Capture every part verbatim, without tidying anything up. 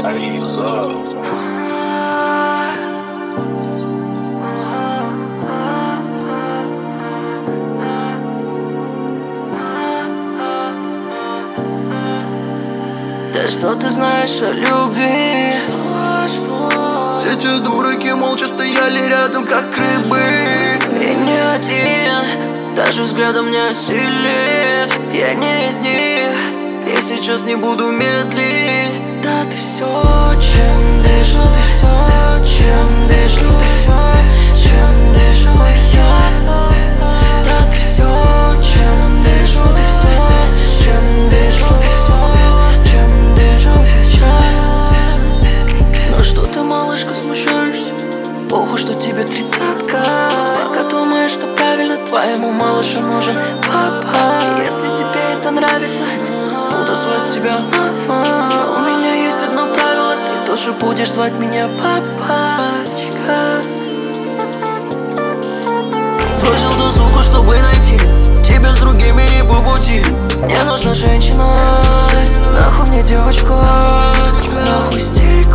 I love. Да что ты знаешь о любви? Что, что? Все те дураки молча стояли рядом, как рыбы. И не один, даже взглядом не осилит. Я не из них, и сейчас не буду медлить. Да ты все, чем дышу, ты все, чем дышу, ты все, чем дышу я. Да ты все, чем дышу, ты все, чем дышу, ты все, чем дышу сейчас. Ну что ты, малышка, смущаешься? Похуй, что тебе тридцатка. Пока думаешь, что правильно, твоему малышу нужен папа. Если тебе это нравится, буду звать тебя мама. У меня есть одно правило, ты тоже будешь звать меня папочка. Бросил ту суку, чтобы найти тебя с другими не по пути. Мне нужна женщина, нахуй мне девочку, нахуй истерику.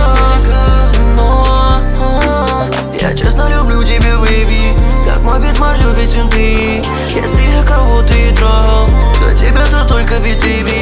Но я честно люблю тебя, бэйби, как мой битмар любит винты. Если я кого-то и трал, то тебя-то только бит, бэйби.